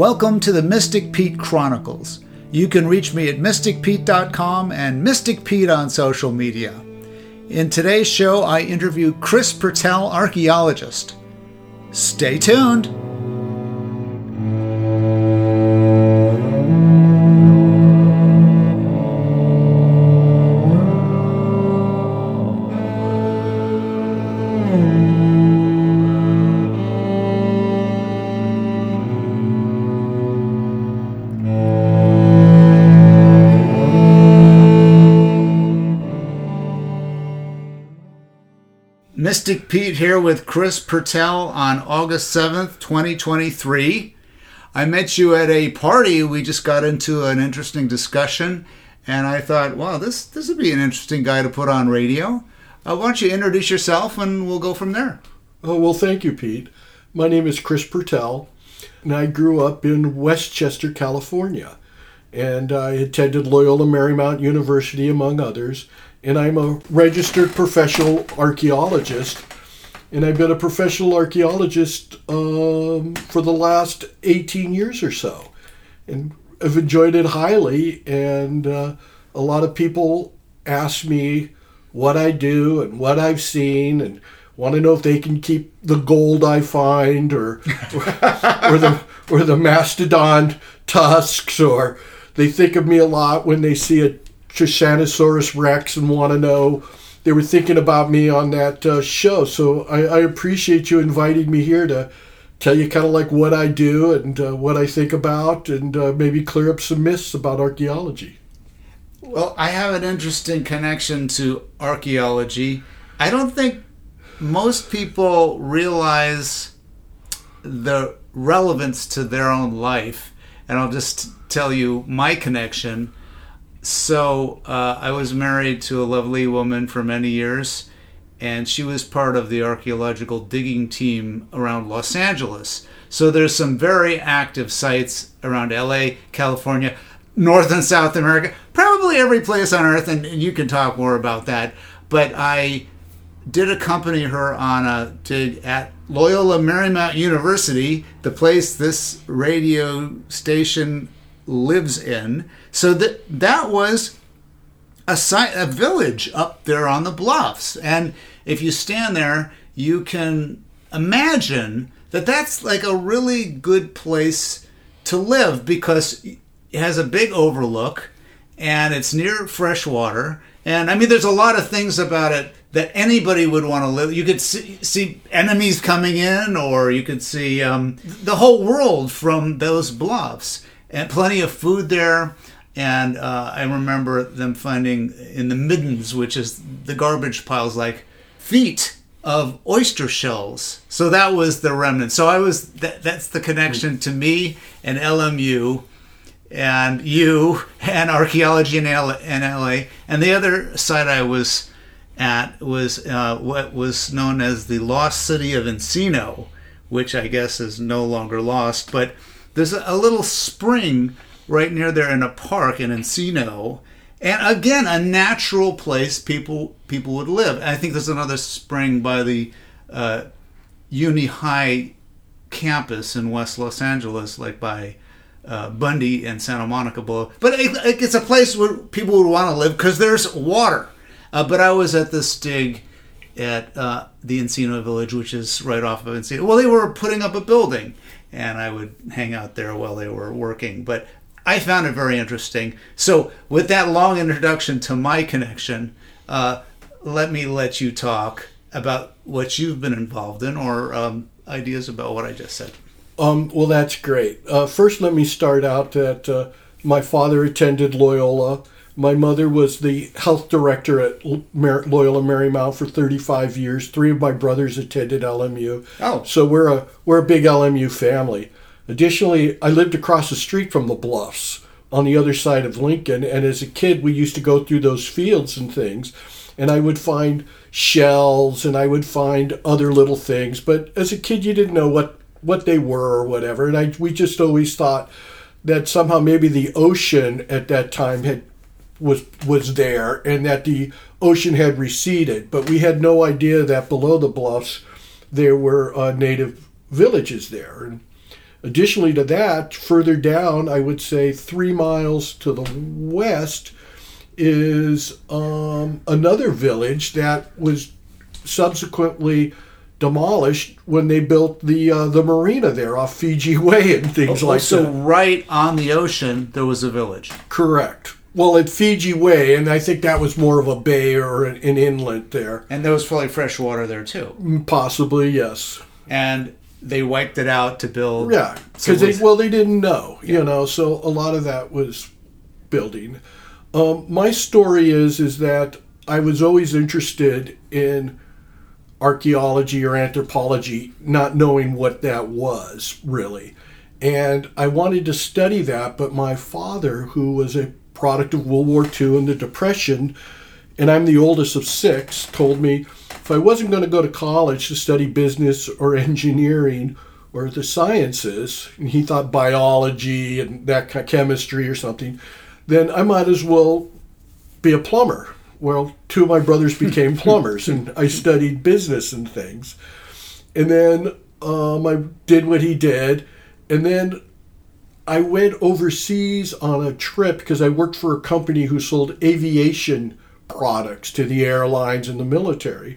Welcome to the Mystic Pete Chronicles. You can reach me at mysticpete.com and Mystic Pete on social media. In today's show, I interview Chris Purtell, archaeologist. Stay tuned. Mystic Pete here with Chris Purtell on August 7th, 2023. I met you at a party. We just got into an interesting discussion, and I thought, wow, this would be an interesting guy to put on radio. Why don't you introduce yourself, and we'll go from there. Oh, well, thank you, Pete. My name is Chris Purtell, and I grew up in Westchester, California. And I attended Loyola Marymount University, among others. And I'm a registered professional archaeologist. And I've been a professional archaeologist for the last 18 years or so. And I've enjoyed it highly. And a lot of people ask me what I do and what I've seen and want to know if they can keep the gold I find or the mastodon tusks, or they think of me a lot when they see a Tyrannosaurus Rex and want to know. They were thinking about me on that show. So I appreciate you inviting me here to tell you kind of like what I do and what I think about, and maybe clear up some myths about archaeology. Well, I have an interesting connection to archaeology. I don't think most people realize the relevance to their own life. And I'll just tell you my connection. So I was married to a lovely woman for many years, and she was part of the archaeological digging team around Los Angeles. So there's some very active sites around LA, California, North and South America, probably every place on Earth, and you can talk more about that. But I did accompany her on a dig at Loyola Marymount University, the place this radio station lives in. So that was a village up there on the bluffs. And if you stand there, you can imagine that that's like a really good place to live, because it has a big overlook and it's near fresh water. And I mean, there's a lot of things about it that anybody would want to live. You could see enemies coming in, or you could see the whole world from those bluffs, and plenty of food there. And I remember them finding in the middens, which is the garbage piles, like feet of oyster shells. So that was the remnant. So that's the connection to me and LMU and you and archaeology in LA. And the other site I was at was what was known as the Lost City of Encino, which I guess is no longer lost. But there's a little spring right near there in a park in Encino, and again, a natural place people would live. And I think there's another spring by the Uni High campus in West Los Angeles, like by Bundy and Santa Monica Boulevard. But it's a place where people would want to live because there's water. But I was at this dig at the Encino Village, which is right off of Encino. Well, they were putting up a building, and I would hang out there while they were working. But I found it very interesting. So with that long introduction to my connection, let you talk about what you've been involved in, or ideas about what I just said. Well, that's great. First, let me start out that my father attended Loyola. My mother was the health director at Loyola Marymount for 35 years. 3 of my brothers attended LMU. Oh. So we're a big LMU family. Additionally, I lived across the street from the bluffs on the other side of Lincoln, and as a kid, we used to go through those fields and things, and I would find shells and I would find other little things. But as a kid, you didn't know what they were or whatever, and we just always thought that somehow maybe the ocean at that time was there, and that the ocean had receded. But we had no idea that below the bluffs there were native villages there. And Additionally to that, further down, I would say 3 miles to the west, is another village that was subsequently demolished when they built the marina there off Fiji Way and things like so that. right on the ocean, there was a village. Correct. Well, at Fiji Way, and I think that was more of a bay or an inlet there. And there was probably fresh water there, too. Possibly, yes. And they wiped it out to build... Yeah, because they didn't know, so a lot of that was building. My story is that I was always interested in archaeology or anthropology, not knowing what that was, really. And I wanted to study that, but my father, who was a product of World War II and the Depression, and I'm the oldest of 6, told me if I wasn't going to go to college to study business or engineering or the sciences, and he thought biology and that kind of chemistry or something, then I might as well be a plumber. Well, 2 of my brothers became plumbers, and I studied business and things. And then I did what he did, and then I went overseas on a trip because I worked for a company who sold aviation products to the airlines and the military.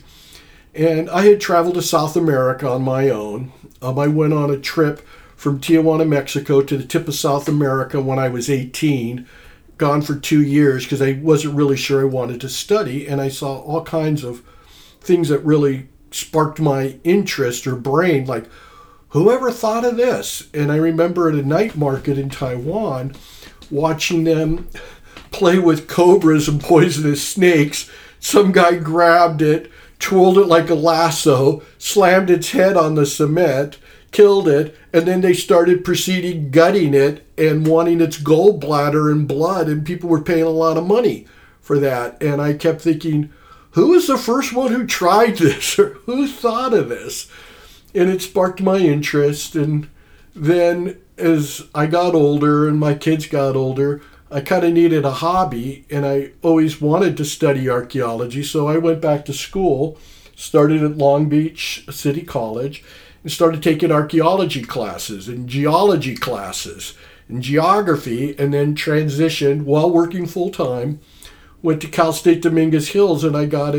And I had traveled to South America on my own. I went on a trip from Tijuana, Mexico to the tip of South America when I was 18, gone for 2 years because I wasn't really sure I wanted to study. And I saw all kinds of things that really sparked my interest or brain, like, whoever thought of this? And I remember at a night market in Taiwan, watching them play with cobras and poisonous snakes. Some guy grabbed it, twirled it like a lasso, slammed its head on the cement, killed it, and then they started proceeding gutting it and wanting its gallbladder and blood, and people were paying a lot of money for that. And I kept thinking, who was the first one who tried this, or who thought of this? And it sparked my interest. And then as I got older and my kids got older, I kind of needed a hobby, and I always wanted to study archaeology. So I went back to school, started at Long Beach City College, and started taking archaeology classes and geology classes and geography, and then transitioned while working full-time. Went to Cal State Dominguez Hills, and I got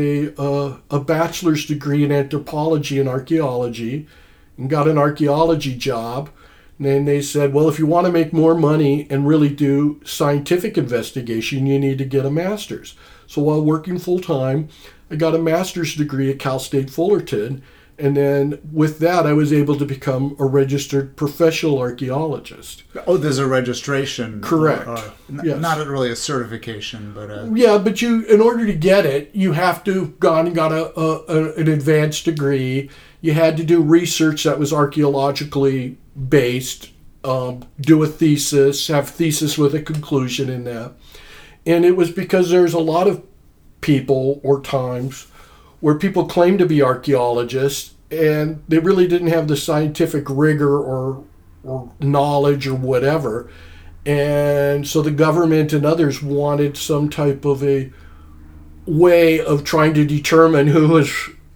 a bachelor's degree in anthropology and archaeology, and got an archaeology job. And then they said, well, if you want to make more money and really do scientific investigation, you need to get a master's. So while working full-time, I got a master's degree at Cal State Fullerton. And then with that, I was able to become a registered professional archaeologist. Oh, there's a registration. Correct. Yes. Not really a certification, but... Yeah, but in order to get it, you have to have gone and got an advanced degree. You had to do research that was archaeologically based, do a thesis, have thesis with a conclusion in that. And it was because there's a lot of people or times where people claim to be archaeologists and they really didn't have the scientific rigor or knowledge or whatever. And so the government and others wanted some type of a way of trying to determine who was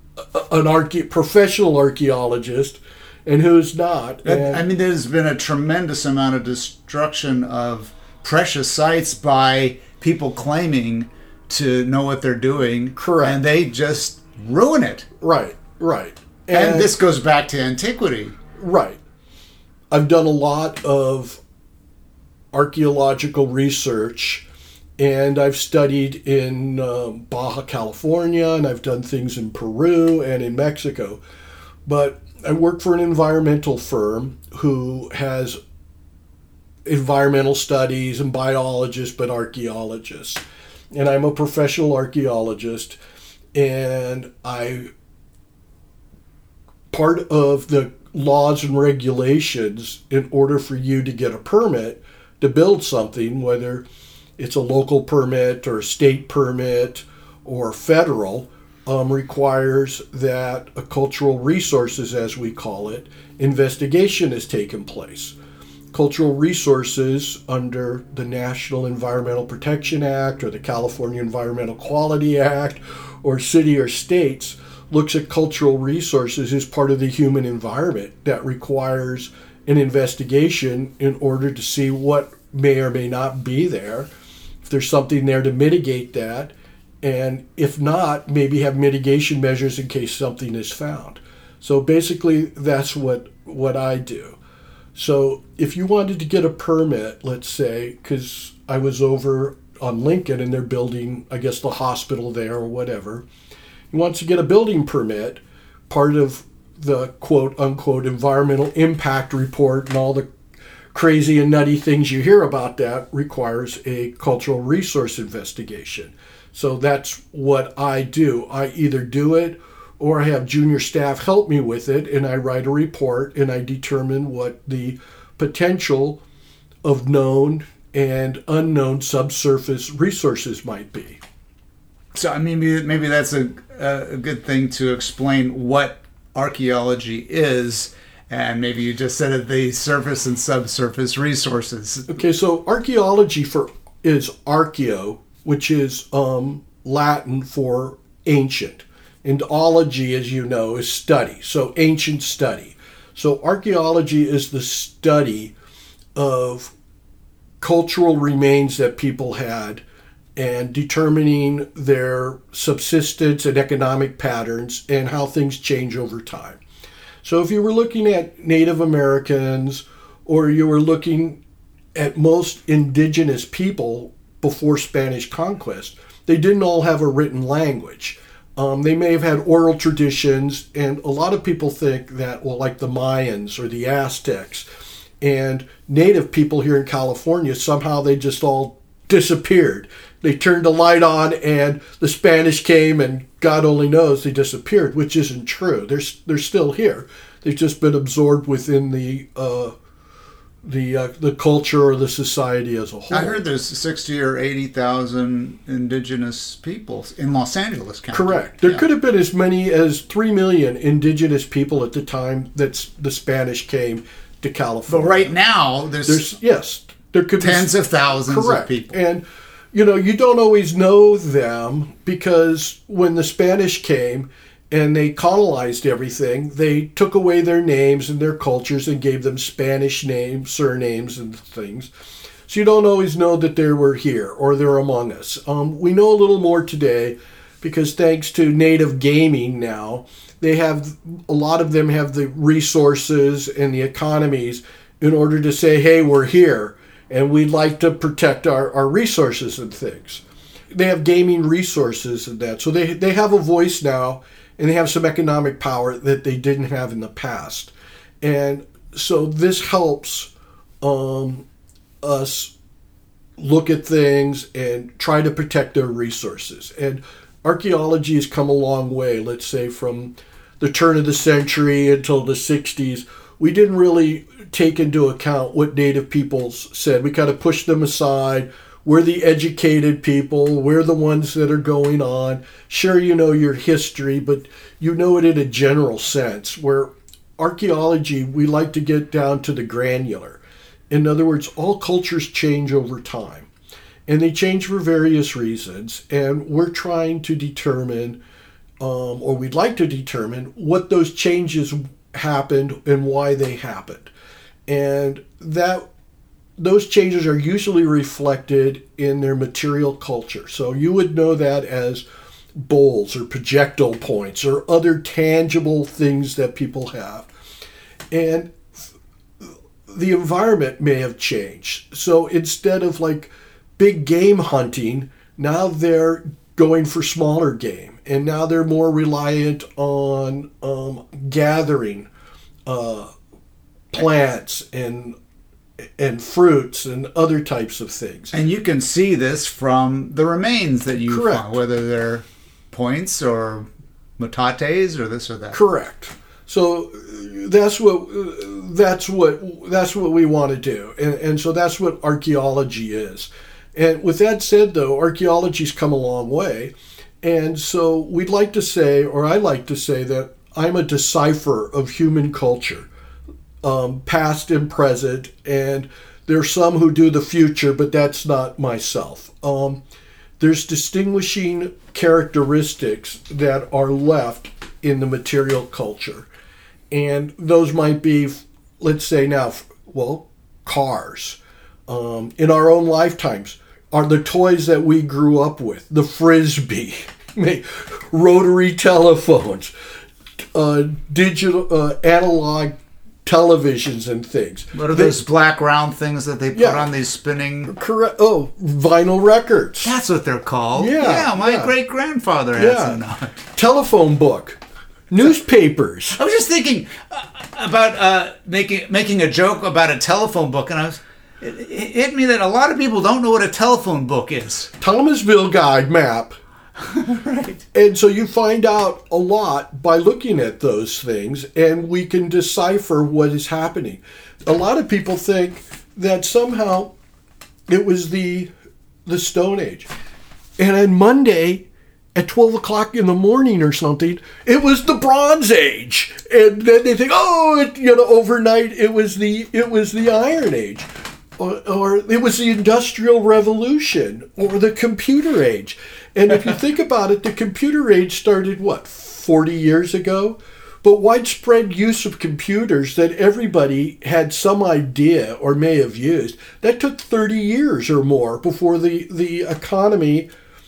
an professional archaeologist and who's not. I mean, there's been a tremendous amount of destruction of precious sites by people claiming to know what they're doing. Correct. And they just ruin it. Right. And this goes back to antiquity. Right. I've done a lot of archaeological research, and I've studied in Baja California, and I've done things in Peru and in Mexico. But I work for an environmental firm who has environmental studies and biologists, but archaeologists. And I'm a professional archaeologist, and part of the laws and regulations in order for you to get a permit to build something, whether it's a local permit or a state permit or federal, requires that a cultural resources, as we call it, investigation has taken place. Cultural resources under the National Environmental Protection Act or the California Environmental Quality Act or city or states looks at cultural resources as part of the human environment that requires an investigation in order to see what may or may not be there, if there's something there to mitigate that, and if not, maybe have mitigation measures in case something is found. So basically, that's what I do. So if you wanted to get a permit, let's say, because I was over on Lincoln and they're building, I guess, the hospital there or whatever, you want to get a building permit, part of the quote-unquote environmental impact report and all the crazy and nutty things you hear about that requires a cultural resource investigation. So that's what I do. I either do it or I have junior staff help me with it, and I write a report and I determine what the potential of known and unknown subsurface resources might be. So I mean, maybe that's a good thing to explain what archaeology is, and maybe you just said it, the surface and subsurface resources. Okay, so archaeology is archeo, which is Latin for ancient. And ology, as you know, is study, so ancient study. So archaeology is the study of cultural remains that people had and determining their subsistence and economic patterns and how things change over time. So if you were looking at Native Americans or you were looking at most indigenous people before Spanish conquest, they didn't all have a written language. They may have had oral traditions, and a lot of people think that, well, like the Mayans or the Aztecs and native people here in California, somehow they just all disappeared. They turned the light on and the Spanish came and God only knows they disappeared, which isn't true. They're still here. They've just been absorbed within the culture or the society as a whole. I heard there's 60 or 80,000 indigenous people in Los Angeles County. Correct. There could have been as many as 3 million indigenous people at the time that the Spanish came to California. But right now, there's there could tens be of thousands correct. of people. And you don't always know them because when the Spanish came and they colonized everything, they took away their names and their cultures and gave them Spanish names, surnames, and things. So you don't always know that they were here or they're among us. We know a little more today because thanks to native gaming now, a lot of them have the resources and the economies in order to say, hey, we're here and we'd like to protect our resources and things. They have gaming resources and that. So they have a voice now, and they have some economic power that they didn't have in the past. And so this helps us look at things and try to protect their resources. And archaeology has come a long way, let's say from the turn of the century until the 60s. We didn't really take into account what native peoples said. We kind of pushed them aside. We're the educated people. We're the ones that are going on. Sure, you know your history, but you know it in a general sense. Where archaeology, we like to get down to the granular. In other words, all cultures change over time. And they change for various reasons. And we're trying to determine, or we'd like to determine, what those changes happened and why they happened. And those changes are usually reflected in their material culture. So you would know that as bowls or projectile points or other tangible things that people have. And the environment may have changed. So instead of like big game hunting, now they're going for smaller game. And now they're more reliant on gathering plants and fruits and other types of things. And you can see this from the remains that you Correct. find, whether they're points or metates or this or that. Correct. So that's what we want to do, and so that's what archaeology is. And with that said, though, archaeology's come a long way, and so we'd like to say, or I like to say, that I'm a decipher of human culture. Past and present, and there's some who do the future, but that's not myself. There's distinguishing characteristics that are left in the material culture, and those might be let's say now, well, cars. In our own lifetimes are the toys that we grew up with, the Frisbee, rotary telephones, digital, analog televisions and things. What are those black round things that they put on these spinning? Correct. Oh, vinyl records. That's what they're called. Yeah, my great-grandfather had some. Telephone book. Newspapers. I was just thinking about making a joke about a telephone book, and it hit me that a lot of people don't know what a telephone book is. Thomasville Guide map. Right. And so you find out a lot by looking at those things, and we can decipher what is happening. A lot of people think that somehow it was the Stone Age. And on Monday at 12 o'clock in the morning or something, it was the Bronze Age. And then they think, overnight it was the Iron Age. Or it was the Industrial Revolution or the Computer Age. And if you think about it, the computer age started, 40 years ago? But widespread use of computers that everybody had some idea or may have used, that took 30 years or more before the economy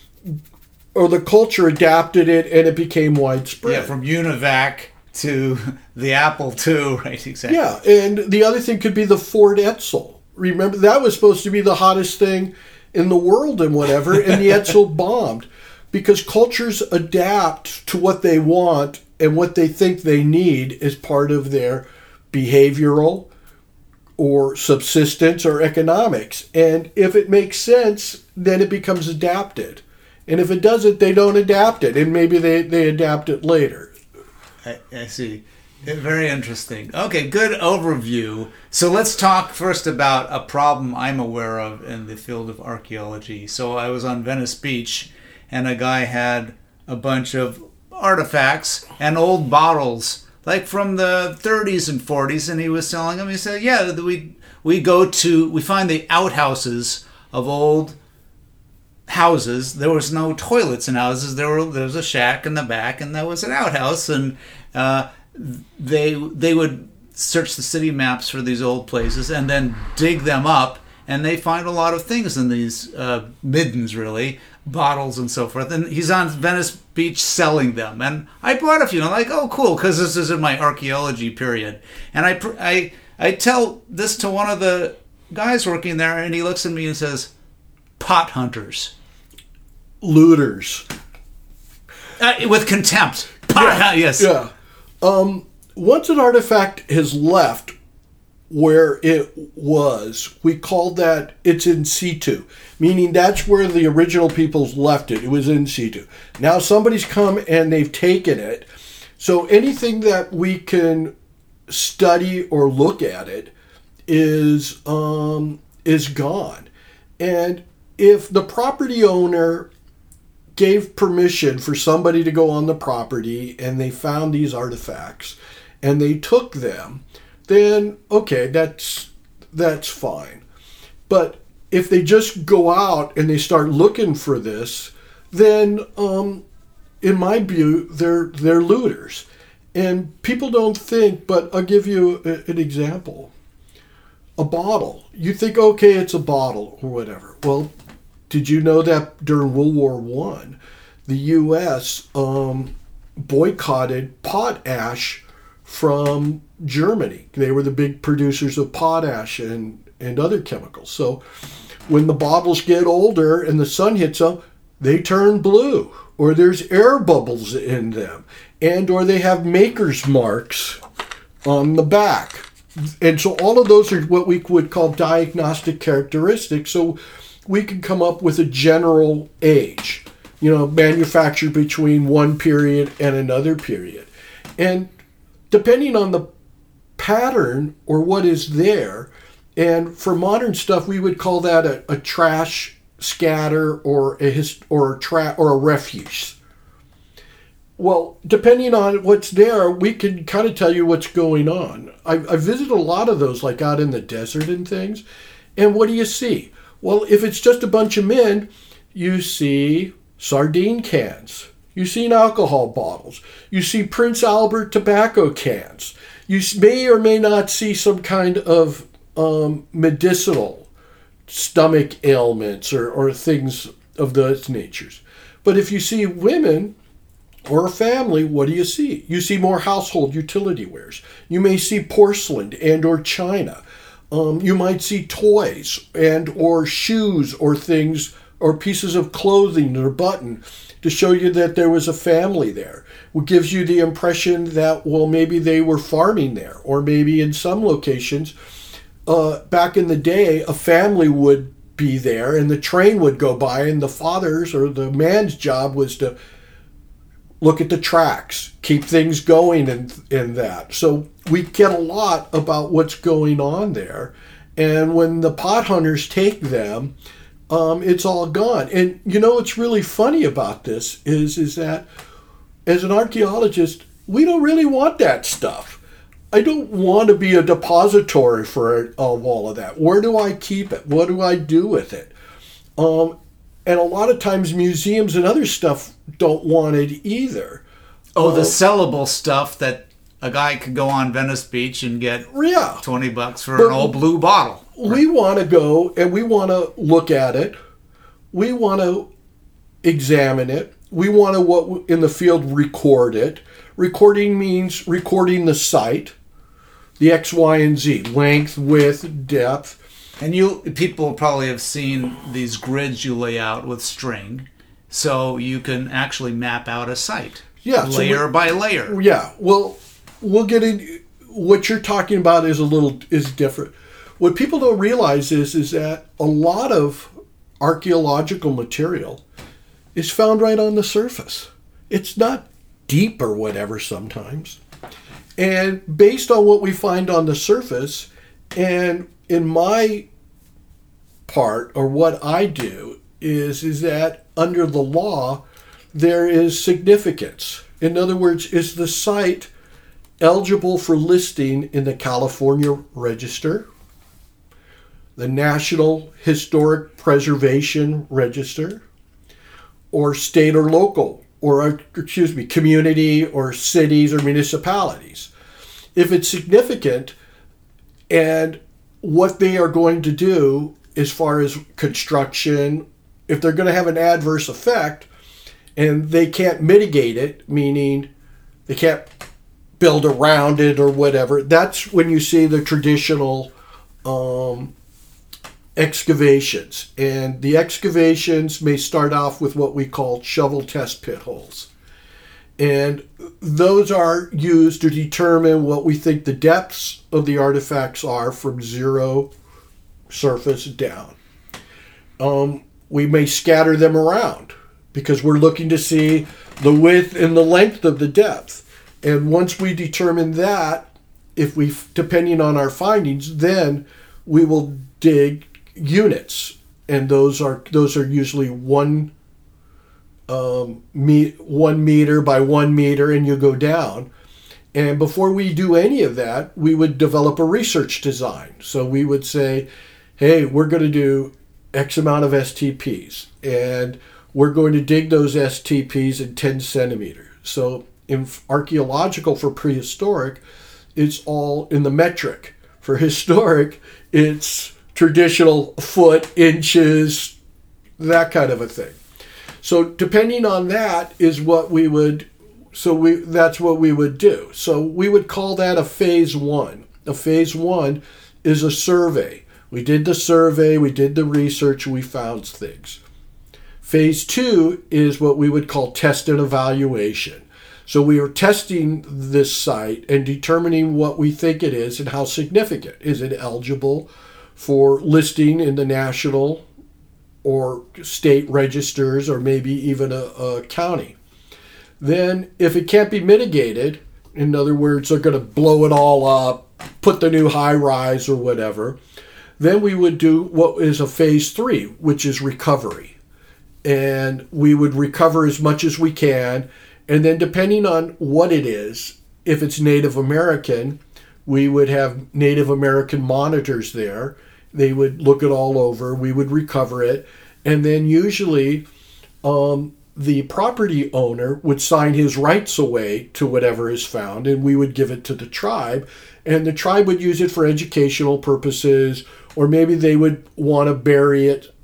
or the culture adapted it and it became widespread. Yeah, from UNIVAC to the Apple II, right? Exactly. Yeah, and the other thing could be the Ford Edsel. Remember, that was supposed to be the hottest thing in the world and whatever, and the Edsel bombed because cultures adapt to what they want and what they think they need as part of their behavioral or subsistence or economics. And if it makes sense, then it becomes adapted. And if it doesn't, they don't adapt it, and maybe they adapt it later. I see. Very interesting. Okay, good overview. So let's talk first about a problem I'm aware of in the field of archaeology. So I was on Venice Beach, and a guy had a bunch of artifacts and old bottles, like from the 30s and 40s, and he was selling them. He said, yeah, we find the outhouses of old houses. There was no toilets in houses. There was a shack in the back, and there was an outhouse, and they would search the city maps for these old places and then dig them up, and they find a lot of things in these middens, really, bottles and so forth. And he's on Venice Beach selling them, and I bought a few. And I'm like, oh, cool, because this is in my archaeology period. And I tell this to one of the guys working there, and he looks at me and says, "Pot hunters, looters," with contempt. Yes. Yeah. Once an artifact has left where it was, we call that it's in situ, meaning that's where the original peoples left it. It was in situ. Now somebody's come and they've taken it. So anything that we can study or look at it is gone. And if the property owner gave permission for somebody to go on the property and they found these artifacts and they took them, then okay, that's fine. But if they just go out and they start looking for this, then in my view, they're looters. And people don't think, but I'll give you an example. A bottle. You think, okay, it's a bottle or whatever. Well, did you know that during World War I, the U.S. boycotted potash from Germany? They were the big producers of potash and other chemicals. So when the bottles get older and the sun hits them, they turn blue, or there's air bubbles in them, and or they have maker's marks on the back. And so all of those are what we would call diagnostic characteristics. So we can come up with a general age, manufactured between one period and another period. And depending on the pattern or what is there, and for modern stuff, we would call that a trash scatter or a refuse. Well, depending on what's there, we can kind of tell you what's going on. I visited a lot of those, like out in the desert and things. And what do you see? Well, if it's just a bunch of men, you see sardine cans. You've seen alcohol bottles. You see Prince Albert tobacco cans. You may or may not see some kind of medicinal stomach ailments or things of those natures. But if you see women or a family, what do you see? You see more household utility wares. You may see porcelain and or china. You might see toys and or shoes or things or pieces of clothing or button to show you that there was a family there. It gives you the impression that, well, maybe they were farming there, or maybe in some locations, back in the day, a family would be there and the train would go by and the father's or the man's job was to look at the tracks, keep things going in that. So we get a lot about what's going on there. And when the pot hunters take them, it's all gone. And you know what's really funny about this is that as an archaeologist, we don't really want that stuff. I don't want to be a depository for all of that. Where do I keep it? What do I do with it? And a lot of times museums and other stuff don't want it either. Oh, the sellable stuff that a guy could go on Venice Beach and get $20 for an old blue bottle. We want to go and we want to look at it. We want to examine it. We want to, in the field, record it. Recording means recording the site, the X, Y, and Z, length, width, depth. And people probably have seen these grids you lay out with string, so you can actually map out a site, layer by layer. Yeah, well, we'll get in. What you're talking about is different. What people don't realize is that a lot of archaeological material is found right on the surface. It's not deep or whatever sometimes. And based on what we find on the surface, and in my part, or what I do, is that under the law, there is significance. In other words, is the site eligible for listing in the California Register, the National Historic Preservation Register, or state or local, or community or cities or municipalities? If it's significant and what they are going to do as far as construction, if they're going to have an adverse effect and they can't mitigate it, meaning they can't build around it or whatever, that's when you see the traditional excavations. And the excavations may start off with what we call shovel test pit holes. And those are used to determine what we think the depths of the artifacts are from zero surface down. We may scatter them around because we're looking to see the width and the length of the depth. And once we determine that, depending on our findings, then we will dig units, and those are usually 1 meter by 1 meter, and you go down. And before we do any of that, we would develop a research design. So we would say, hey, we're going to do X amount of STPs, and we're going to dig those STPs in 10 centimeters. So in archaeological for prehistoric, it's all in the metric. For historic, it's traditional foot, inches, that kind of a thing. So depending on that is what we would, that's what we would do. So we would call that a phase one. A phase one is a survey. We did the survey, we did the research, we found things. Phase two is what we would call test and evaluation. So we are testing this site and determining what we think it is and how significant. Is it eligible for listing in the national or state registers, or maybe even a county? Then if it can't be mitigated, in other words, they're going to blow it all up, put the new high rise or whatever, then we would do what is a phase three, which is recovery. And we would recover as much as we can. And then depending on what it is, if it's Native American, we would have Native American monitors there. They would look it all over. We would recover it. And then usually the property owner would sign his rights away to whatever is found, and we would give it to the tribe, and the tribe would use it for educational purposes, or maybe they would want to bury it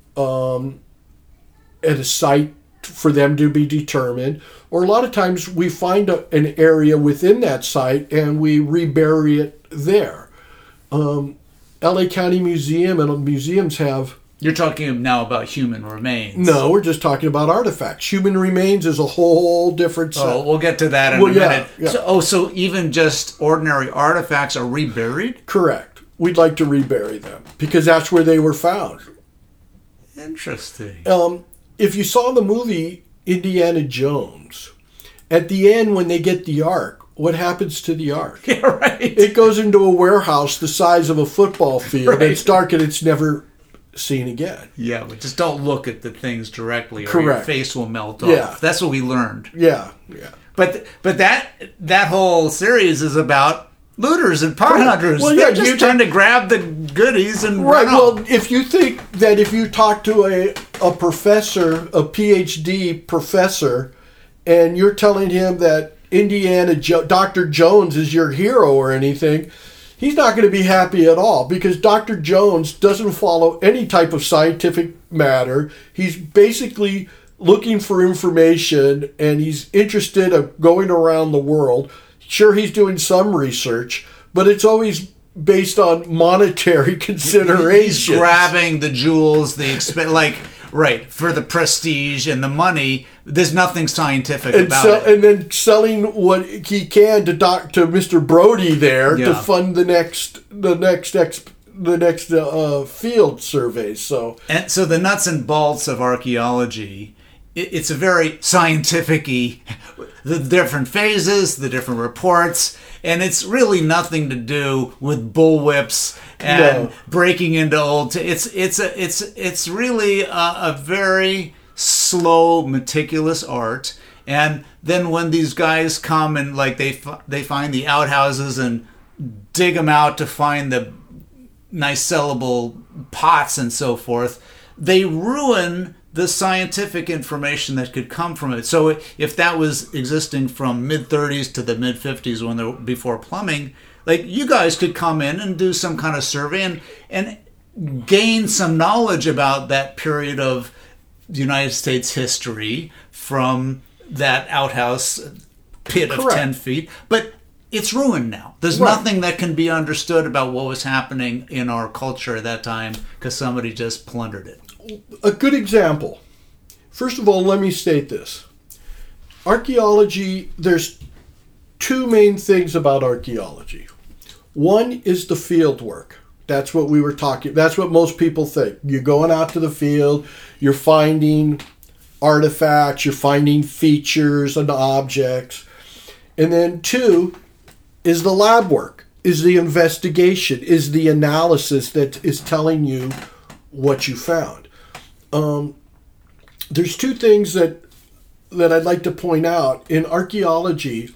at a site for them to be determined. Or a lot of times we find an area within that site and we rebury it there. LA County Museum and museums have... You're talking now about human remains. No, we're just talking about artifacts. Human remains is a whole different set. Oh, we'll get to that in a minute. Yeah. So even just ordinary artifacts are reburied? Correct. We'd like to rebury them because that's where they were found. Interesting. If you saw the movie Indiana Jones, at the end when they get the Ark, what happens to the Ark? Yeah, right. It goes into a warehouse the size of a football field. Right. It's dark and it's never seen again. Yeah, but just don't look at the things directly, or Correct. your face will melt Yeah. off. That's what we learned. Yeah. But that whole series is about looters and pot hunters. Well, They're just trying to grab the goodies and right. run out. Well, if you think that if you talk to a professor, a PhD professor, and you're telling him that Dr. Jones is your hero or anything, he's not going to be happy at all because Dr. Jones doesn't follow any type of scientific matter. He's basically looking for information and he's interested in going around the world. Sure, he's doing some research, but it's always based on monetary considerations. He's grabbing the jewels, for the prestige and the money. There's nothing scientific about it. And then selling what he can to Mr. Brody there to fund the next field survey. So the nuts and bolts of archaeology, it's a very scientific-y, the different phases, the different reports, and it's really nothing to do with bullwhips and breaking into old. It's really a very slow, meticulous art. And then when these guys come and they find the outhouses and dig them out to find the nice sellable pots and so forth, they ruin the scientific information that could come from it. So if that was existing from mid-30s to the mid-50s before plumbing, you guys could come in and do some kind of survey and gain some knowledge about that period of the United States history from that outhouse pit of 10 feet. But it's ruined now. There's nothing that can be understood about what was happening in our culture at that time because somebody just plundered it. A good example. First of all, let me state this. Archaeology, there's two main things about archaeology. One is the field work. That's what we were talking. That's what most people think. You're going out to the field, you're finding artifacts, you're finding features and objects. And then two is the lab work, is the investigation, is the analysis that is telling you what you found. There's two things that I'd like to point out. In archaeology,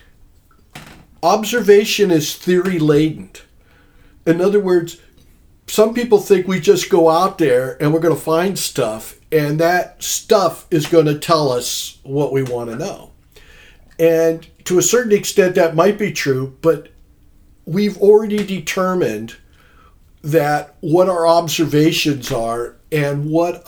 observation is theory-laden. In other words, some people think we just go out there and we're going to find stuff, and that stuff is going to tell us what we want to know. And to a certain extent, that might be true, but we've already determined that what our observations are and what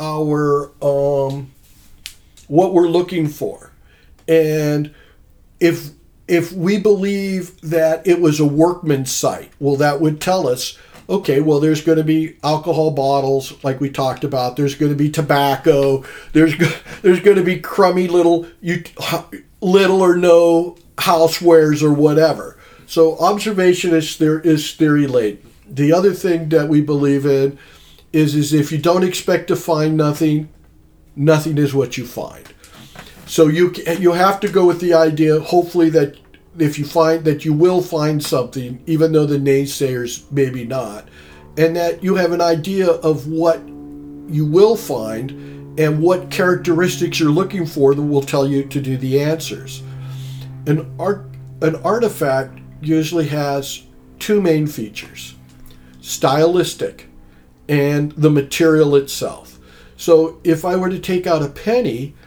we're looking for. And if we believe that it was a workman's site, well, that would tell us, okay, well, there's going to be alcohol bottles like we talked about. There's going to be tobacco. There's going to be crummy little or no housewares or whatever. So observation is theory-laden. The other thing that we believe in is if you don't expect to find nothing, nothing is what you find. So you have to go with the idea, hopefully, that if you find that you will find something, even though the naysayers maybe not, and that you have an idea of what you will find and what characteristics you're looking for that will tell you to do the answers. An artifact usually has two main features: stylistic and the material itself. So if I were to take out a penny,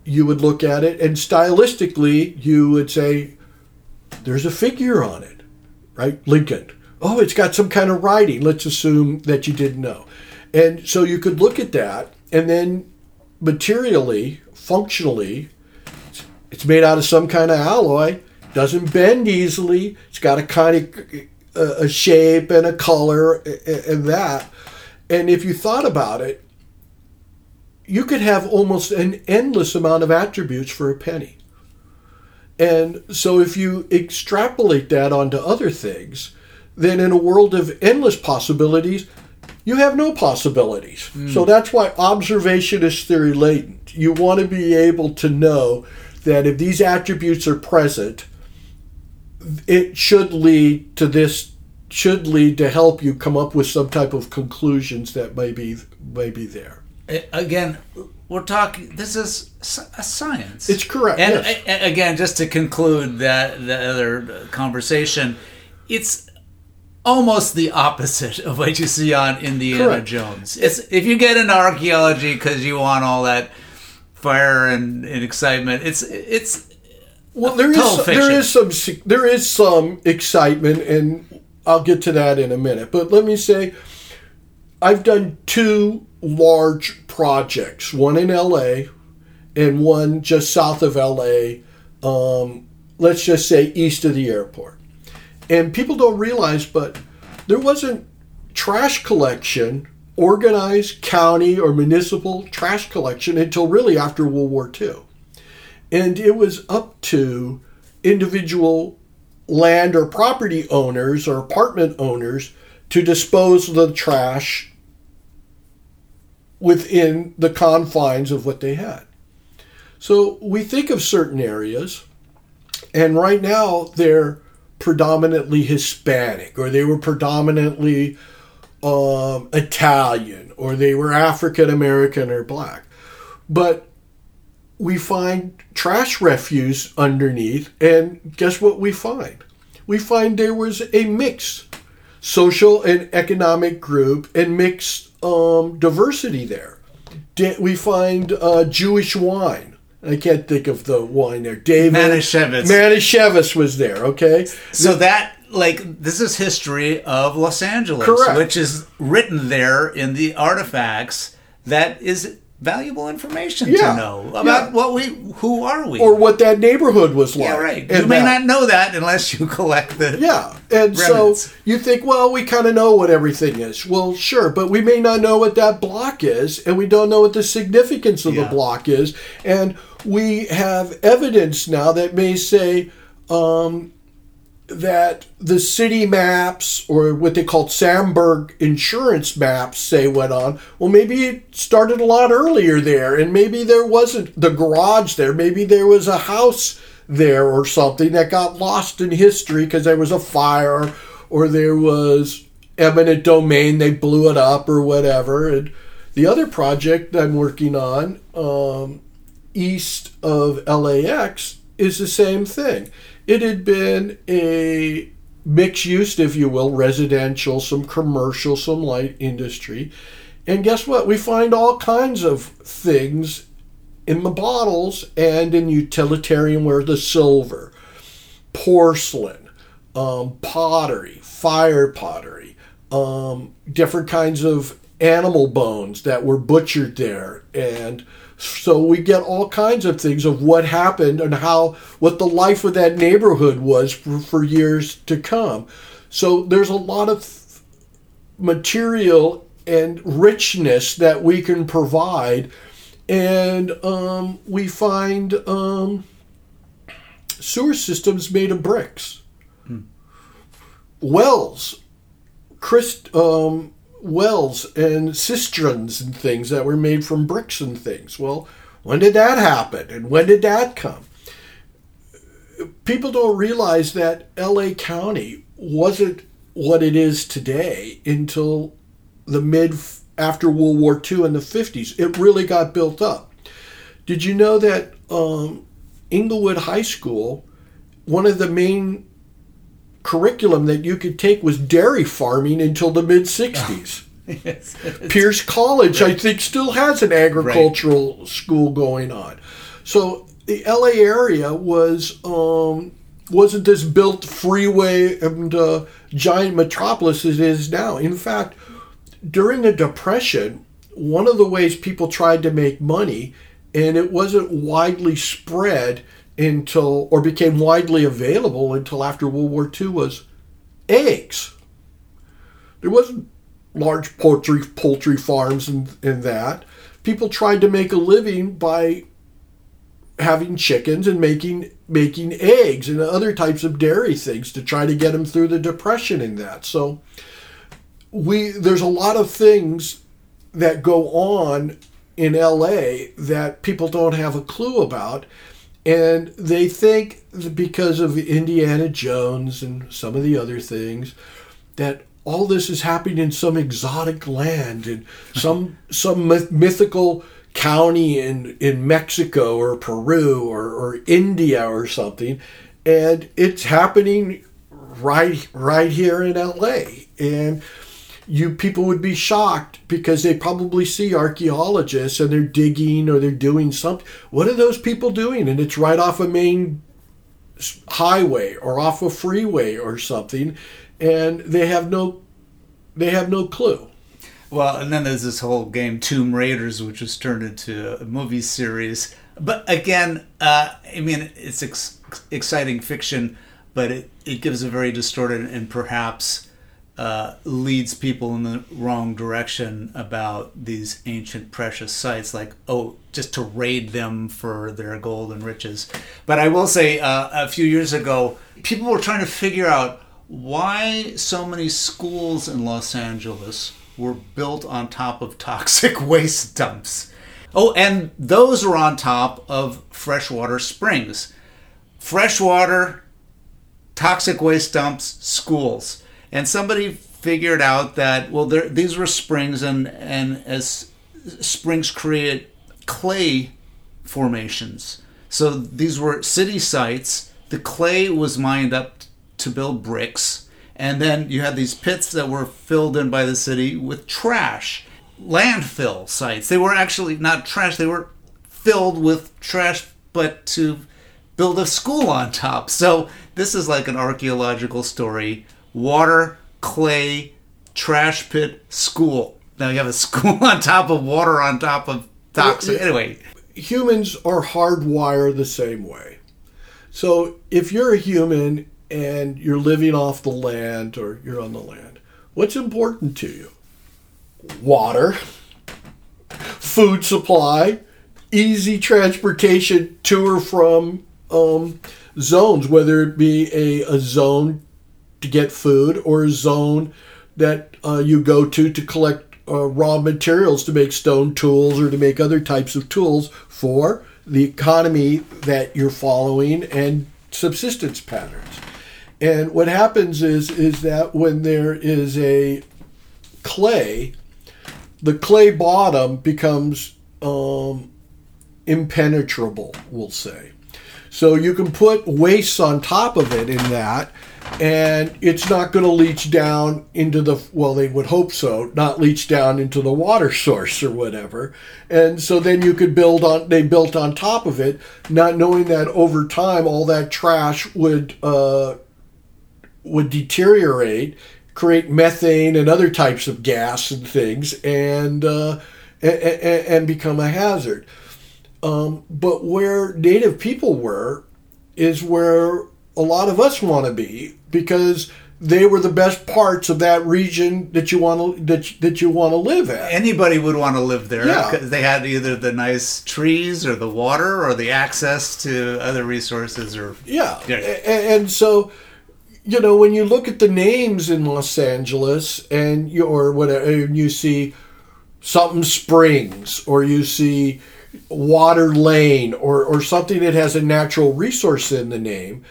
you would look at it, and stylistically, you would say, there's a figure on it, right? Lincoln. Oh, it's got some kind of writing. Let's assume that you didn't know. And so you could look at that, and then materially, functionally, it's made out of some kind of alloy, doesn't bend easily, it's got a kind of a shape and a color and that. And if you thought about it, you could have almost an endless amount of attributes for a penny. And so if you extrapolate that onto other things, then in a world of endless possibilities, you have no possibilities. So that's why observation is theory latent. You want to be able to know that if these attributes are present, it should lead to help you come up with some type of conclusions that may be there. Again, we're talking, this is a science. It's correct. And yes. Again, just to conclude the other conversation, it's almost the opposite of what you see on Indiana Correct. Jones. It's, if you get into archaeology because you want all that fire and excitement, it's well, there is some excitement, and I'll get to that in a minute. But let me say, I've done 2 large projects, one in LA and one just south of LA, let's just say east of the airport. And people don't realize, but there wasn't trash collection, organized county or municipal trash collection until really after World War II. And it was up to individual land or property owners or apartment owners to dispose of the trash within the confines of what they had. So we think of certain areas, and right now they're predominantly Hispanic, or they were predominantly Italian, or they were African American or black. But we find trash refuse underneath, and guess what we find? We find there was a mixed social and economic group and mixed diversity there. We find Jewish wine. I can't think of the wine there. Manischewitz was there, okay? So that, this is history of Los Angeles. Correct. Which is written there in the artifacts. That is valuable information to know about who are we? Or what that neighborhood was like. Yeah, right. You may not know that unless you collect the and remnants. So you think, well, we kind of know what everything is. Well, sure, but we may not know what that block is, and we don't know what the significance of the block is. And we have evidence now that may say that the city maps, or what they called Sandberg insurance maps, say went on. Well, maybe it started a lot earlier there, and maybe there wasn't the garage there. Maybe there was a house there or something that got lost in history because there was a fire, or there was eminent domain, they blew it up or whatever. And the other project I'm working on, east of LAX, is the same thing. It had been a mixed use, if you will, residential, some commercial, some light industry. And guess what? We find all kinds of things in the bottles and in utilitarian ware, the silver, porcelain, pottery, fire pottery, different kinds of animal bones that were butchered there. And so we get all kinds of things of what happened and what the life of that neighborhood was for years to come. So there's a lot of material and richness that we can provide. And we find sewer systems made of bricks. Wells and cisterns and things that were made from bricks and things. Well, when did that happen? And when did that come? People don't realize that LA County wasn't what it is today until after World War II in the 50s. It really got built up. Did you know that Inglewood High School, one of the main curriculum that you could take was dairy farming until the mid-60s. Pierce College, I think, still has an agricultural school going on. So the LA area wasn't this built freeway and giant metropolis it is now. In fact, during the Depression, one of the ways people tried to make money, and it wasn't widely spread or became widely available until after World War II, was eggs. There wasn't large poultry farms and that. People tried to make a living by having chickens and making eggs and other types of dairy things to try to get them through the Depression in that. So there's a lot of things that go on in LA that people don't have a clue about, and they think because of Indiana Jones and some of the other things that all this is happening in some exotic land and some mythical county in Mexico or Peru or India or something, and it's happening right here in LA. And people would be shocked because they probably see archaeologists and they're digging or they're doing something. What are those people doing? And it's right off a main highway or off a freeway or something, and they have no clue. Well, and then there's this whole game Tomb Raiders, which was turned into a movie series. But again, it's exciting fiction, but it gives a very distorted and perhaps leads people in the wrong direction about these ancient precious sites, like, just to raid them for their gold and riches. But I will say, a few years ago, people were trying to figure out why so many schools in Los Angeles were built on top of toxic waste dumps. Oh, and those were on top of freshwater springs. Freshwater, toxic waste dumps, schools. And somebody figured out that, these were springs, and as springs create clay formations. So these were city sites. The clay was mined up to build bricks. And then you had these pits that were filled in by the city with trash. Landfill sites. They were actually not trash. They were filled with trash, but to build a school on top. So this is like an archaeological story. Water, clay, trash pit, school. Now you have a school on top of water on top of toxic. Anyway. Humans are hardwired the same way. So if you're a human and you're living off the land or you're on the land, what's important to you? Water, food supply, easy transportation to or from zones, whether it be a zone to get food or a zone that you go to collect raw materials to make stone tools or to make other types of tools for the economy that you're following and subsistence patterns. And what happens is that when there is a clay, the clay bottom becomes impenetrable, we'll say. So you can put wastes on top of it in that, and it's not going to leach down into they would hope so, not leach down into the water source or whatever. And so then you could they built on top of it, not knowing that over time all that trash would deteriorate, create methane and other types of gas and things, and become a hazard. But where native people were is where a lot of us want to be, because they were the best parts of that region that you want to live at. Anybody would want to live there. Yeah. Because they had either the nice trees or the water or the access to other resources. And so, when you look at the names in Los Angeles and you see something Springs, or you see Water Lane, or something that has a natural resource in the name,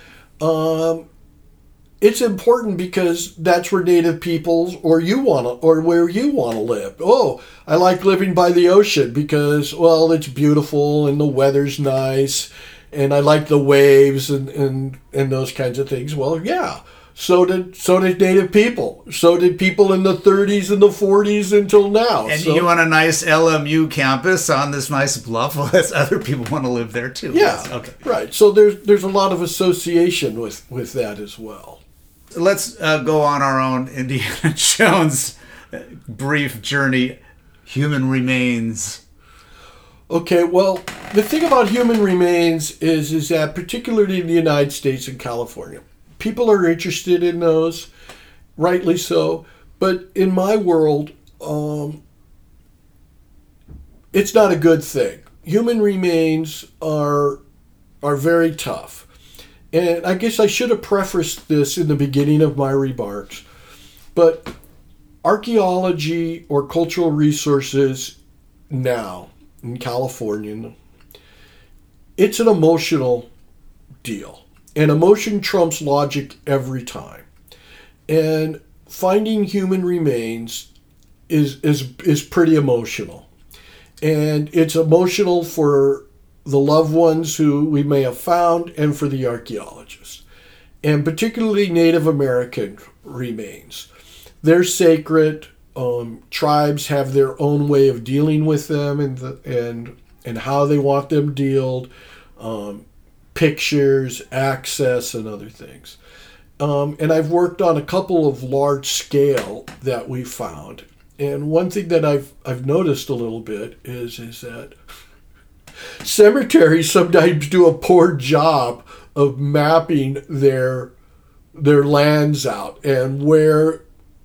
it's important because that's where native peoples or where you want to live. Oh, I like living by the ocean because, it's beautiful and the weather's nice, and I like the waves and those kinds of things. Well, yeah. So did Native people. So did people in the 30s and the 40s until now. And so, you on a nice LMU campus on this nice bluff. Well, other people want to live there too. Yeah, Yes. Okay. right. So there's a lot of association with that as well. Let's go on our own Indiana Jones brief journey. Human remains. Okay, well, the thing about human remains is that particularly in the United States and California, people are interested in those, rightly so. But in my world, it's not a good thing. Human remains are very tough. And I guess I should have prefaced this in the beginning of my remarks. But archaeology or cultural resources now in California, it's an emotional deal. And emotion trumps logic every time. And finding human remains is pretty emotional. And it's emotional for the loved ones who we may have found and for the archaeologists. And particularly Native American remains. They're sacred. Tribes have their own way of dealing with them and how they want them dealt. Pictures, access, and other things. And I've worked on a couple of large scale that we found. And one thing that I've noticed a little bit is that cemeteries sometimes do a poor job of mapping their lands out and where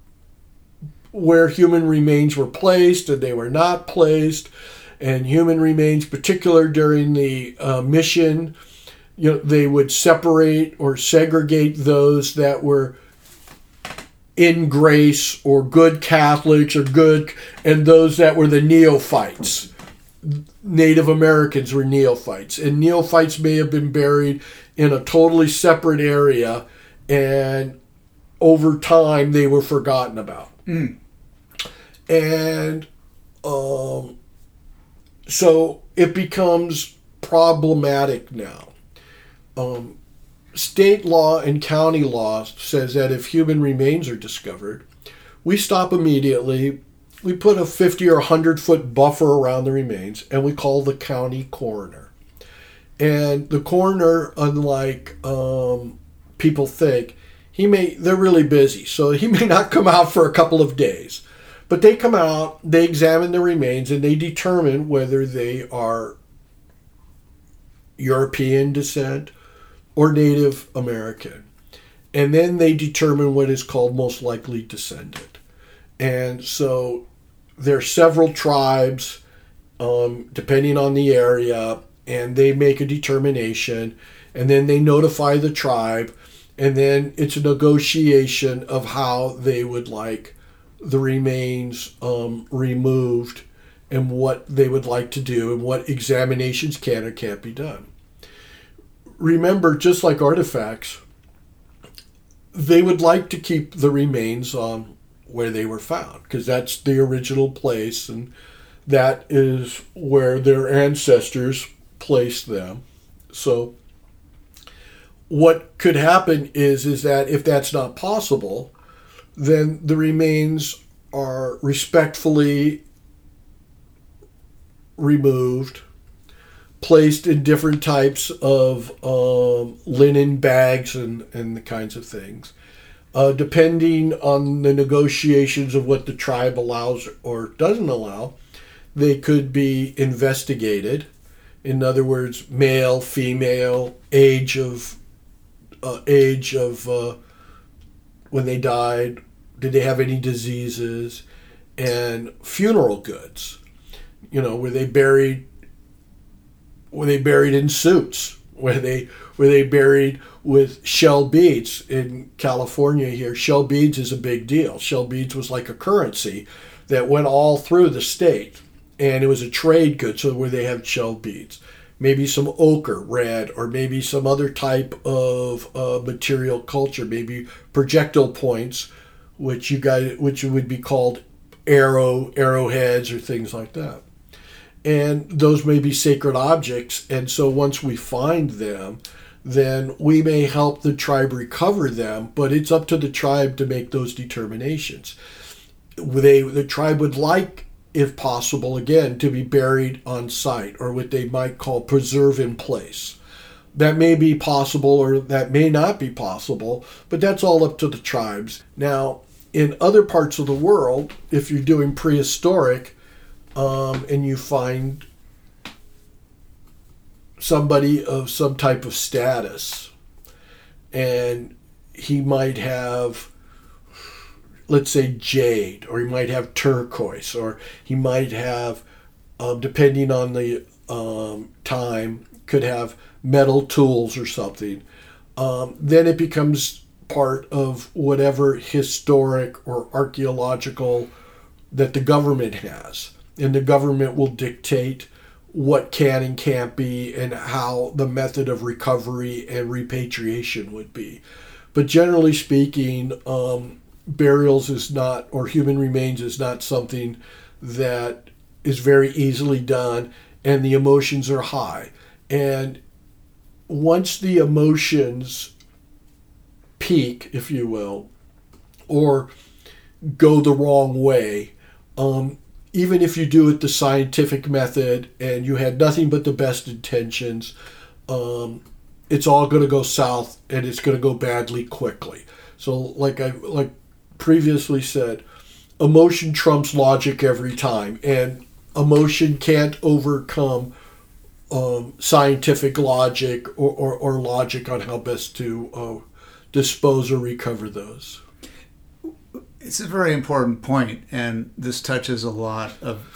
human remains were placed and they were not placed, and human remains, particular during the mission, they would separate or segregate those that were in grace or good Catholics or good, and those that were the neophytes. Native Americans were neophytes, and neophytes may have been buried in a totally separate area, and over time they were forgotten about. And so it becomes problematic now. State law and county law says that if human remains are discovered, we stop immediately. We put a 50 or 100-foot buffer around the remains, and we call the county coroner. And the coroner, unlike people think, they're really busy, so he may not come out for a couple of days. But they come out, they examine the remains, and they determine whether they are European descent or Native American. And then they determine what is called most likely descendant. And so there are several tribes, depending on the area, and they make a determination, and then they notify the tribe, and then it's a negotiation of how they would like the remains removed and what they would like to do and what examinations can or can't be done. Remember, just like artifacts, they would like to keep the remains on where they were found, because that's the original place and that is where their ancestors placed them. So what could happen is that if that's not possible, then the remains are respectfully removed, placed in different types of linen bags and the kinds of things. Depending on the negotiations of what the tribe allows or doesn't allow, they could be investigated. In other words, male, female, age of when they died, did they have any diseases, and funeral goods. Were they buried in suits? Were they buried with shell beads? In California here, shell beads is a big deal. Shell beads was like a currency that went all through the state, and it was a trade good, so where they have shell beads. Maybe some ochre, red, or maybe some other type of material culture, maybe projectile points, which would be called arrowheads or things like that. And those may be sacred objects, and so once we find them, then we may help the tribe recover them, but it's up to the tribe to make those determinations. The tribe would like, if possible, again, to be buried on site, or what they might call preserve in place. That may be possible or that may not be possible, but that's all up to the tribes. Now, in other parts of the world, if you're doing prehistoric and you find somebody of some type of status, and he might have, let's say, jade, or he might have turquoise, or he might have, depending on the time, could have metal tools or something, then it becomes part of whatever historic or archaeological that the government has. And the government will dictate what can and can't be and how the method of recovery and repatriation would be. But generally speaking, burials is not, or human remains is not something that is very easily done, and the emotions are high. And once the emotions peak, if you will, or go the wrong way, even if you do it the scientific method and you had nothing but the best intentions, it's all going to go south, and it's going to go badly quickly. So like previously said, emotion trumps logic every time, and emotion can't overcome scientific logic or logic on how best to dispose or recover those. It's a very important point, and this touches a lot of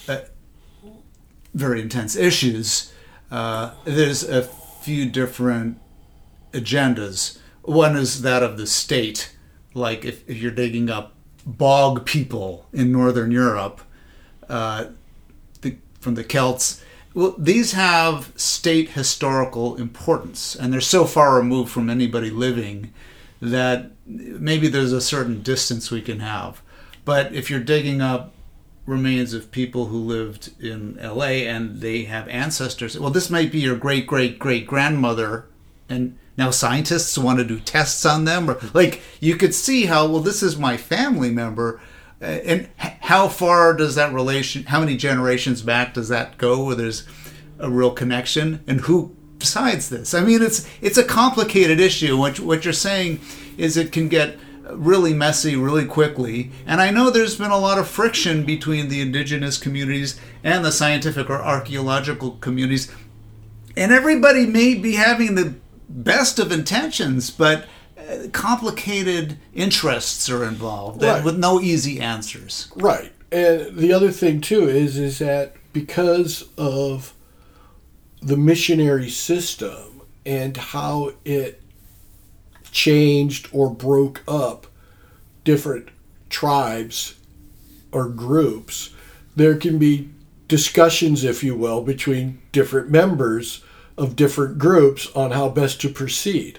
very intense issues. There's a few different agendas. One is that of the state, like if you're digging up bog people in Northern Europe, from the Celts. Well, these have state historical importance, and they're so far removed from anybody living that maybe there's a certain distance we can have. But if you're digging up remains of people who lived in LA and they have ancestors, well, this might be your great-great-great-grandmother, and now scientists want to do tests on them. Or, like, you could see how, well, this is my family member. And how far does that relation, how many generations back does that go where there's a real connection? And who decides this? I mean, it's a complicated issue. What you're saying is it can get really messy really quickly. And I know there's been a lot of friction between the indigenous communities and the scientific or archaeological communities. And everybody may be having the best of intentions, but complicated interests are involved, right, with no easy answers. Right. And the other thing too is that because of the missionary system and how it changed or broke up different tribes or groups, there can be discussions, if you will, between different members of different groups on how best to proceed.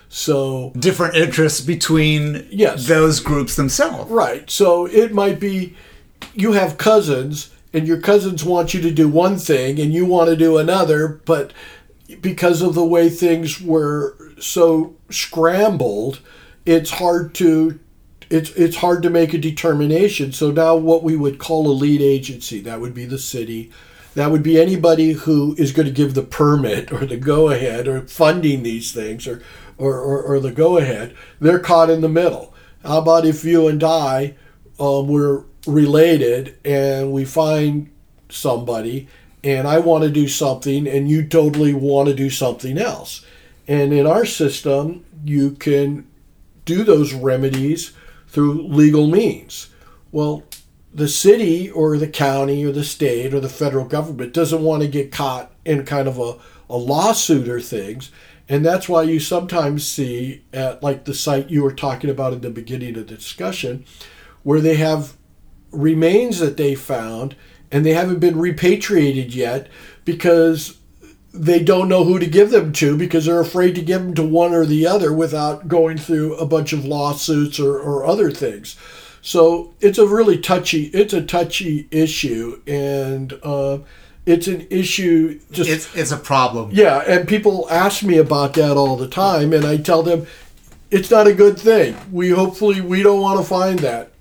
So different interests between those groups themselves. Right. So it might be you have cousins, and your cousins want you to do one thing and you want to do another, but because of the way things were so scrambled, it's hard to make a determination. So now what we would call a lead agency, that would be the city, that would be anybody who is going to give the permit or the go-ahead or funding these things or the go-ahead, they're caught in the middle. How about if you and I were related and we find somebody and I want to do something and you totally want to do something else? And in our system, you can do those remedies through legal means. Well, the city or the county or the state or the federal government doesn't want to get caught in kind of a lawsuit or things. And that's why you sometimes see at like the site you were talking about in the beginning of the discussion, where they have remains that they found and they haven't been repatriated yet because they don't know who to give them to because they're afraid to give them to one or the other without going through a bunch of lawsuits or other things. So it's a really touchy issue, and It's an issue. It's a problem. Yeah, and people ask me about that all the time, and I tell them it's not a good thing. We don't want to find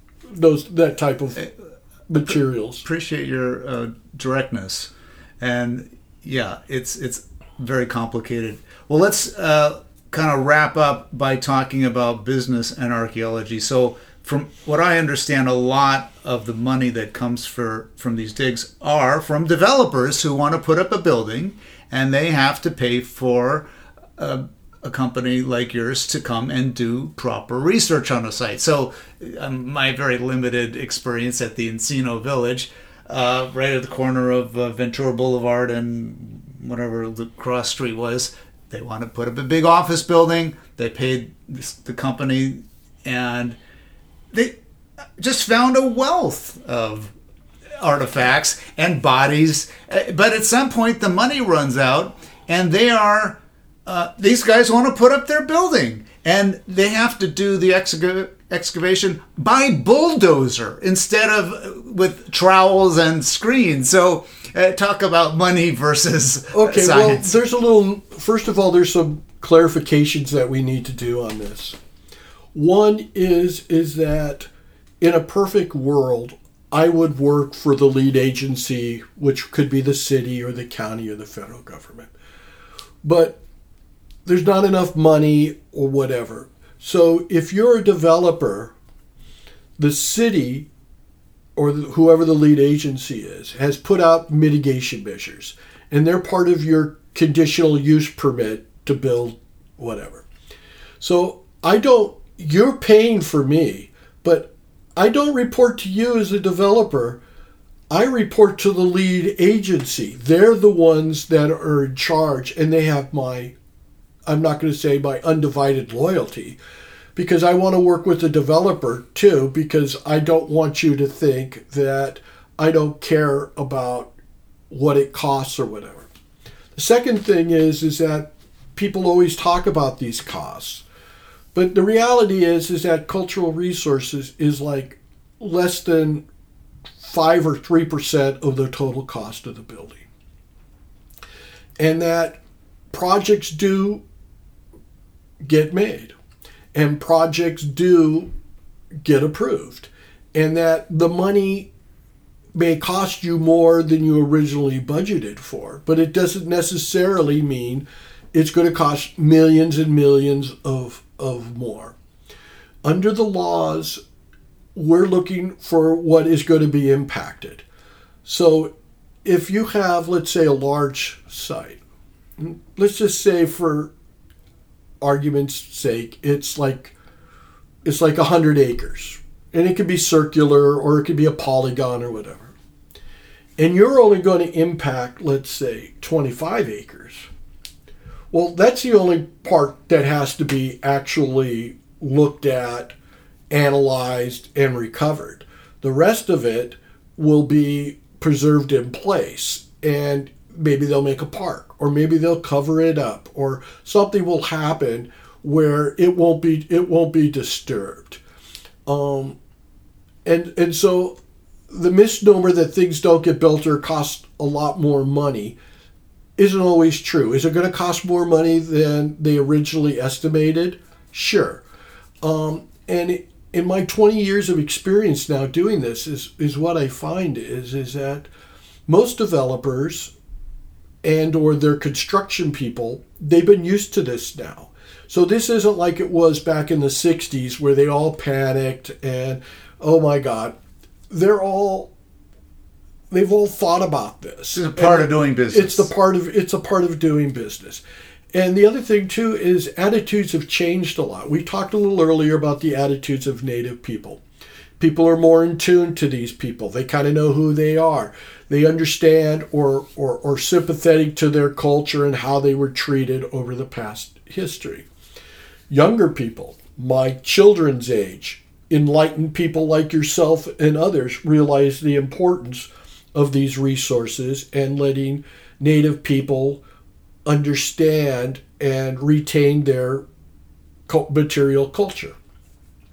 that type of materials. Appreciate your directness, and yeah, it's very complicated. Well, let's kind of wrap up by talking about business and archaeology. So, from what I understand, a lot of the money that comes from these digs are from developers who want to put up a building, and they have to pay for a company like yours to come and do proper research on a site. So my very limited experience at the Encino Village, right at the corner of Ventura Boulevard and whatever the cross street was, they want to put up a big office building. They paid the company, and they just found a wealth of artifacts and bodies. But at some point, the money runs out, and these guys want to put up their building, and they have to do the excavation by bulldozer instead of with trowels and screens. So talk about money versus science. Well, first of all, there's some clarifications that we need to do on this. One is that in a perfect world, I would work for the lead agency, which could be the city or the county or the federal government. But there's not enough money or whatever. So if you're a developer, the city or whoever the lead agency is has put out mitigation measures, and they're part of your conditional use permit to build whatever. So you're paying for me, but I don't report to you as a developer. I report to the lead agency. They're the ones that are in charge, and they have I'm not going to say my undivided loyalty, because I want to work with the developer too, because I don't want you to think that I don't care about what it costs or whatever. The second thing is that people always talk about these costs. But the reality is that cultural resources is like less than 5 or 3% of the total cost of the building. And that projects do get made, and projects do get approved, and that the money may cost you more than you originally budgeted for, but it doesn't necessarily mean it's going to cost millions and millions of more. Under the laws, we're looking for what is going to be impacted. So if you have, let's say, a large site, let's just say for argument's sake, it's like 100 acres, and it could be circular or it could be a polygon or whatever. And you're only going to impact, let's say, 25 acres. Well, that's the only part that has to be actually looked at, analyzed, and recovered. The rest of it will be preserved in place, and maybe they'll make a park, or maybe they'll cover it up, or something will happen where it won't be disturbed. And so the misnomer that things don't get built or cost a lot more money isn't always true. Is it going to cost more money than they originally estimated? Sure. And in my 20 years of experience now doing this is what I find is that most developers and or their construction people, they've been used to this now. So this isn't like it was back in the 60s where they all panicked and, oh my God, they've all thought about this. It's a part of doing business. It's a part of doing business. And the other thing too is attitudes have changed a lot. We talked a little earlier about the attitudes of Native people. People are more in tune to these people. They kind of know who they are. They understand or sympathetic to their culture and how they were treated over the past history. Younger people, my children's age, enlightened people like yourself and others realize the importance of these resources and letting Native people understand and retain their material culture.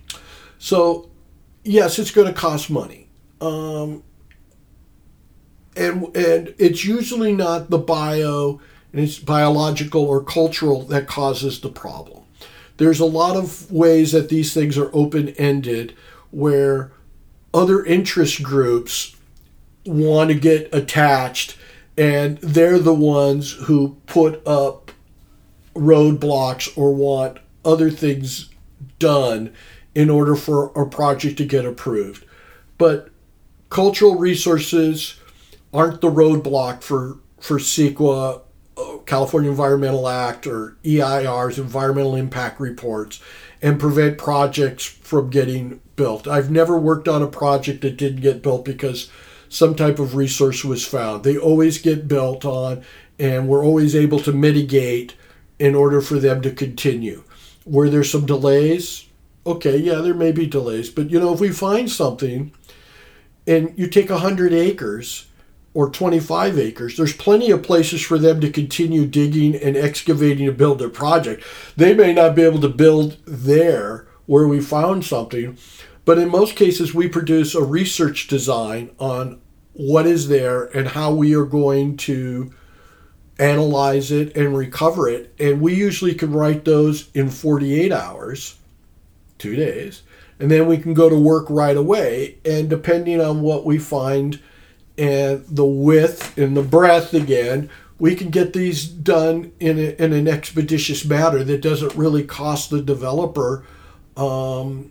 So, yes, it's going to cost money. And it's usually not the and it's biological or cultural that causes the problem. There's a lot of ways that these things are open-ended where other interest groups want to get attached, and they're the ones who put up roadblocks or want other things done in order for a project to get approved. But cultural resources aren't the roadblock for CEQA, California Environmental Act, or EIR's, Environmental Impact Reports, and prevent projects from getting built. I've never worked on a project that didn't get built because some type of resource was found. They always get built on, and we're always able to mitigate in order for them to continue. Where there's some delays, okay, yeah, there may be delays, but if we find something and you take 100 acres or 25 acres, there's plenty of places for them to continue digging and excavating to build their project. They may not be able to build there where we found something, but in most cases we produce a research design on what is there and how we are going to analyze it and recover it. And we usually can write those in 48 hours, 2 days, and then we can go to work right away. And depending on what we find and the width and the breadth again, we can get these done in an expeditious manner that doesn't really cost the developer the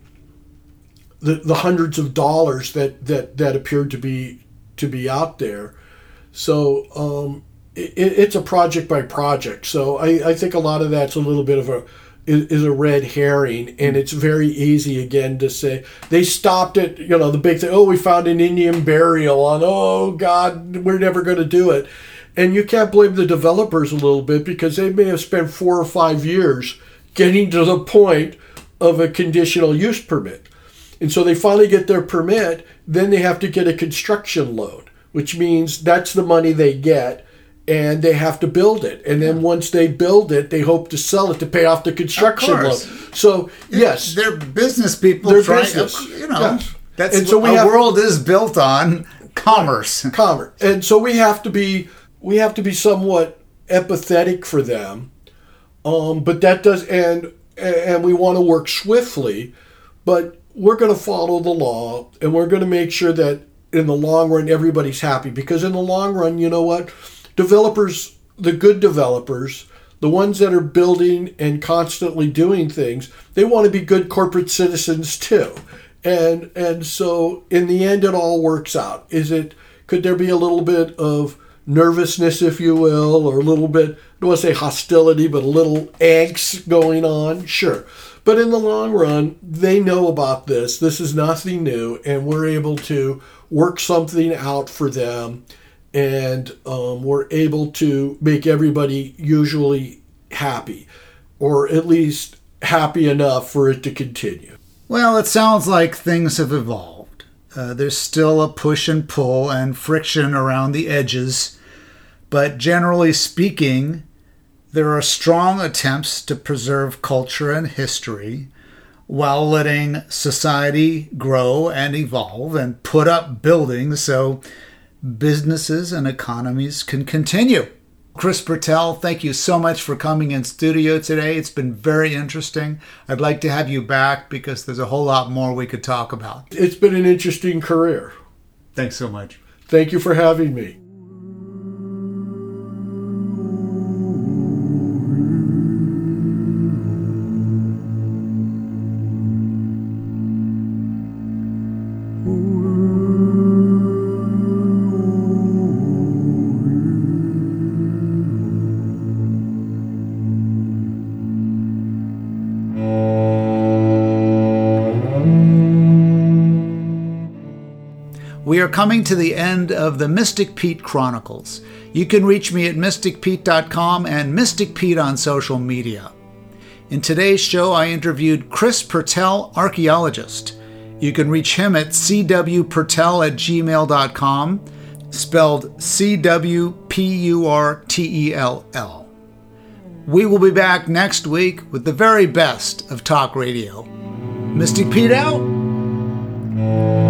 hundreds of dollars that appeared to be out there. So it's a project by project. So I think a lot of that's a little bit of a red herring, and it's very easy again to say they stopped at the big thing. Oh, we found an Indian burial on. Oh God, we're never going to do it. And you can't blame the developers a little bit because they may have spent 4 or 5 years getting to the point of a conditional use permit. And so they finally get their permit, then they have to get a construction loan, which means that's the money they get, and they have to build it. And then once they build it, they hope to sell it to pay off the construction loan. So, yes. They're business people. They're business. Yes. That's and so world is built on commerce. Commerce. And so we have to be somewhat empathetic for them. But that does, and we want to work swiftly, but we're going to follow the law, and we're going to make sure that in the long run everybody's happy. Because in the long run, you know what? Developers, the good developers, the ones that are building and constantly doing things, they want to be good corporate citizens too. And so in the end it all works out. Could there be a little bit of nervousness, if you will, or a little bit, I don't want to say hostility, but a little angst going on? Sure. But in the long run, they know about this. This is nothing new, and we're able to work something out for them. And we're able to make everybody usually happy, or at least happy enough for it to continue. Well, it sounds like things have evolved. There's still a push and pull and friction around the edges, but generally speaking, there are strong attempts to preserve culture and history while letting society grow and evolve and put up buildings so businesses and economies can continue. Chris Purtell, thank you so much for coming in studio today. It's been very interesting. I'd like to have you back because there's a whole lot more we could talk about. It's been an interesting career. Thanks so much. Thank you for having me. We are coming to the end of the Mystic Pete Chronicles. You can reach me at mysticpete.com and Mystic Pete on social media. In today's show, I interviewed Chris Purtell, archaeologist. You can reach him at cwpurtell@gmail.com, spelled CWPURTELL. We will be back next week with the very best of talk radio. Mystic Pete out.